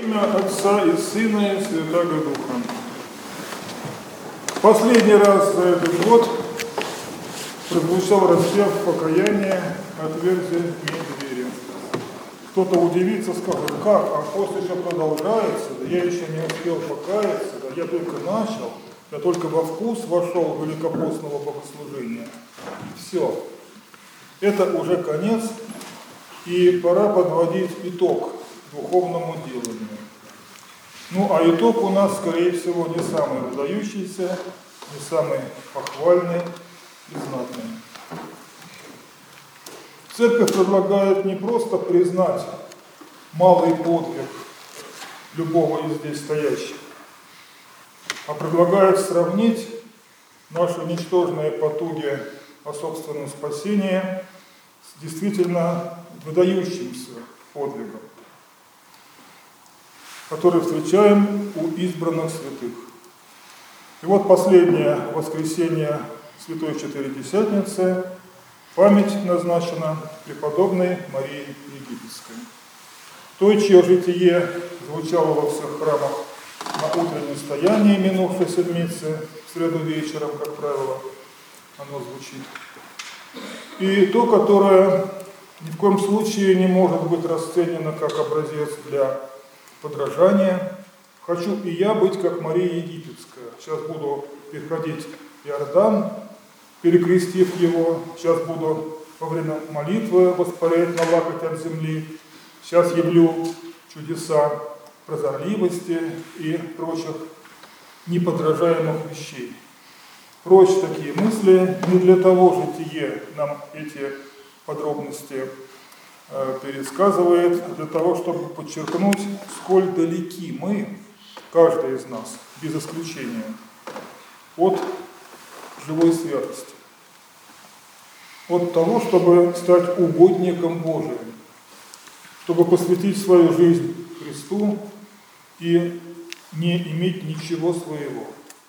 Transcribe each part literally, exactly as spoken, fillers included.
имя Отца и Сына и Святаго Духа. Последний раз за этот год прозвучал распев покаяния «Отверзи мне двери». Кто-то удивится, скажет, как, а пост еще продолжается, да я еще не успел покаяться, да я только начал, я только во вкус вошел великопостного богослужения. Все. Это уже конец, и пора подводить итог духовному деланию. Ну, а итог у нас, скорее всего, не самый выдающийся, не самый похвальный и знатный. Церковь предлагает не просто признать малый подвиг любого из здесь стоящих, а предлагает сравнить наши ничтожные потуги о собственном спасении с действительно выдающимся подвигом, который встречаем у избранных святых. И вот последнее воскресенье Святой Четыредесятницы память назначена преподобной Марии Египетской, той, чье житие звучало во всех храмах на утреннем стоянии минувшей седмицы, в среду вечером, как правило, оно звучит. И то, которое ни в коем случае не может быть расценено как образец для подражания. Хочу и я быть как Мария Египетская. Сейчас буду переходить Иордан, перекрестив его. Сейчас буду во время молитвы воспарять на лакоть от земли. Сейчас явлю чудеса прозорливости и прочих неподражаемых вещей. Прочь такие мысли. Не для того житие нам эти подробности э, пересказывает, а для того, чтобы подчеркнуть, сколь далеки мы, каждый из нас, без исключения, от живой святости. От того, чтобы стать угодником Божиим, чтобы посвятить свою жизнь Христу и не иметь ничего своего.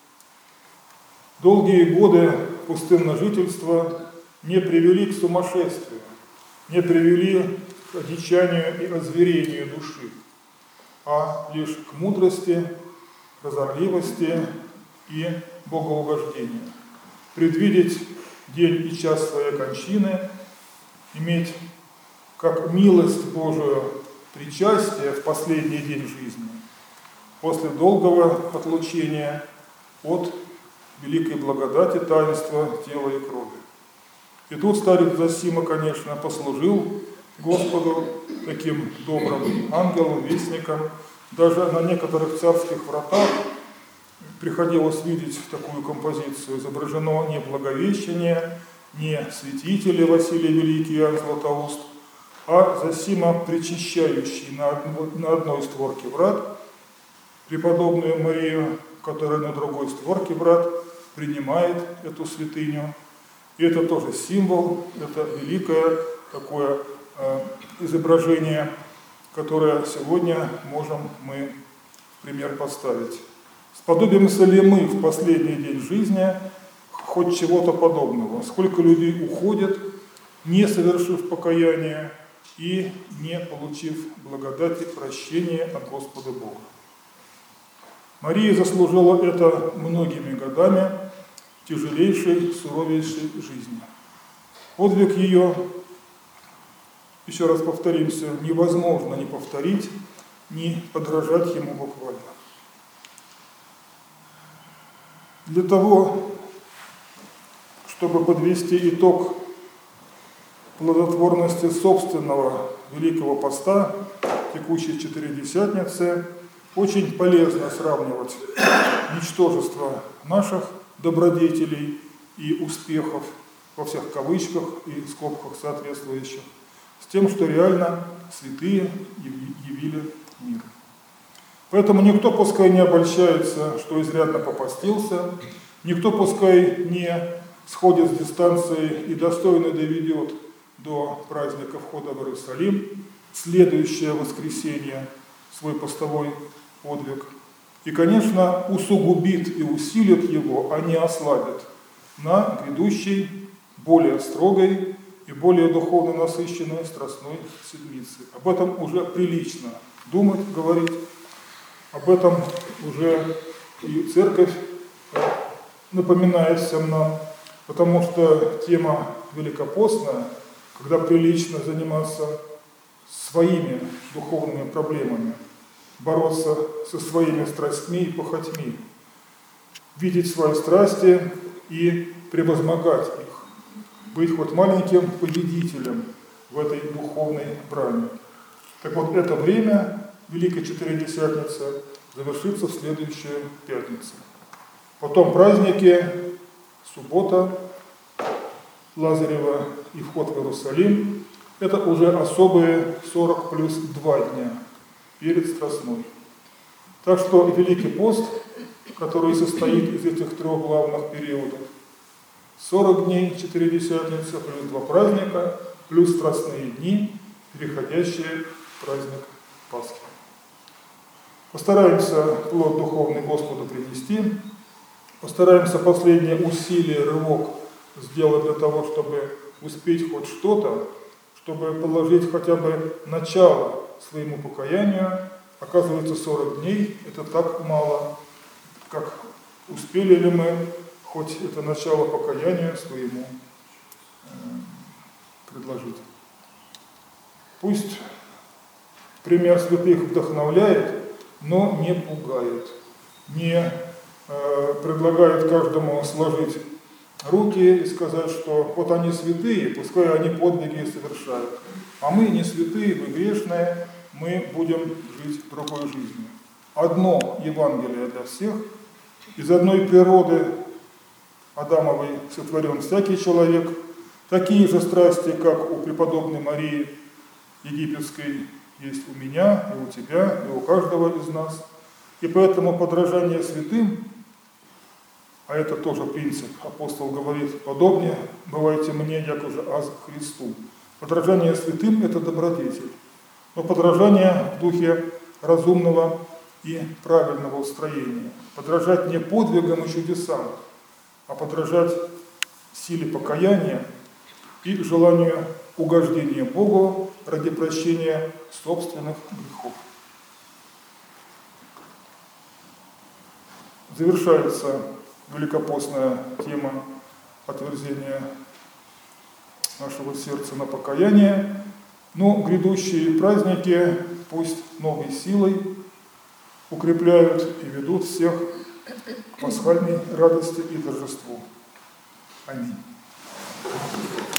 Долгие годы пустынного жительства не привели к сумасшествию, не привели к одичанию и озверению души, а лишь к мудрости, прозорливости и богоугождению. Предвидеть день и час своей кончины, иметь как милость Божию причастие в последний день жизни, после долгого отлучения от великой благодати таинства тела и крови. И тут старец Зосима, конечно, послужил Господу таким добрым ангелом, вестником. Даже на некоторых царских вратах приходилось видеть такую композицию. Изображено не Благовещение, не святители Василий Великий и Иоанн Златоуст, а Зосима, причащающий на, на одной створке врат преподобную Марию, которая на другой створке врат принимает эту святыню. И это тоже символ, это великое такое э, изображение, которое сегодня можем мы в пример поставить. Сподобимся ли мы в последний день жизни хоть чего-то подобного? Сколько людей уходят, не совершив покаяние и не получив благодати прощения от Господа Бога. Мария заслужила это многими годами тяжелейшей, суровейшей жизни. Подвиг ее, еще раз повторимся, невозможно не повторить, не подражать ему буквально. Для того, чтобы подвести итог плодотворности собственного Великого Поста, текущей Четыредесятницы, очень полезно сравнивать ничтожество наших добродетелей и успехов, во всех кавычках и скобках соответствующих, с тем, что реально святые явили мир. Поэтому никто пускай не обольщается, что изрядно попостился, никто пускай не сходит с дистанции и достойно доведет до праздника входа в Иерусалим, следующее воскресенье, свой постовой подвиг. И, конечно, усугубит и усилит его, а не ослабит на грядущей, более строгой и более духовно насыщенной страстной седмице. Об этом уже прилично думать, говорить, Об этом уже и Церковь напоминает всем нам, потому что тема великопостная, когда прилично заниматься своими духовными проблемами, бороться со своими страстьми и похотьми, видеть свои страсти и превозмогать их, быть хоть маленьким победителем в этой духовной брани. Так вот, это время Великой Четыредесятницы завершится в следующую пятницу. Потом праздники, суббота, Лазарева и вход в Иерусалим. Это уже особые сорок плюс два дня перед Страстной. Так что Великий пост, который состоит из этих трех главных периодов, сорок дней Четыредесятницы, плюс два праздника, плюс Страстные дни, переходящие в праздник Пасхи. Постараемся плод духовный Господу принести, постараемся последнее усилие, рывок сделать для того, чтобы успеть хоть что-то, чтобы положить хотя бы начало своему покаянию. Оказывается, сорок дней – это так мало, как успели ли мы хоть это начало покаяния своему э, предложить. Пусть пример святых вдохновляет, но не пугает, не э, предлагает каждому сложить руки и сказать, что вот они святые, пускай они подвиги совершают, а мы не святые, мы грешные, мы будем жить другой жизнью. Одно Евангелие для всех, из одной природы Адамовой сотворен всякий человек, такие же страсти, как у преподобной Марии Египетской, есть у меня, и у тебя, и у каждого из нас. И поэтому подражание святым, а это тоже принцип, апостол говорит, подобнее бывайте мне, як уже аз Христу. Подражание святым – это добродетель, но подражание в духе разумного и правильного устроения. Подражать не подвигам и чудесам, а подражать силе покаяния и желанию угождения Богу ради прощения собственных грехов. Завершается великопостная тема отверзения нашего сердца на покаяние, но грядущие праздники пусть новой силой укрепляют и ведут всех к пасхальной радости и торжеству. Аминь.